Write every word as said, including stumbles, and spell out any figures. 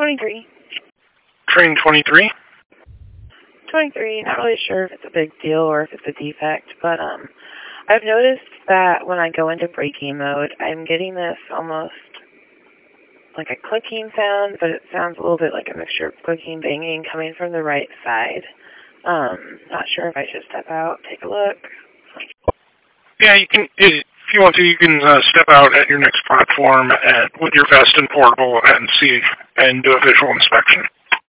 twenty-three. Train twenty-three? twenty-three, not really sure if it's a big deal or if it's a defect, but um, I've noticed that when I go into braking mode, I'm getting this almost like a clicking sound, but it sounds a little bit like a mixture of clicking, banging coming from the right side. Um, not sure if I should step out, take a look. Yeah, you can, if you want to, you can uh, step out at your next platform at, with your vest and portable and see, and do a visual inspection.